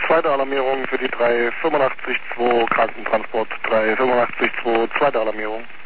zweite Alarmierung für die 385-2 Krankentransport 385-2, zweite Alarmierung.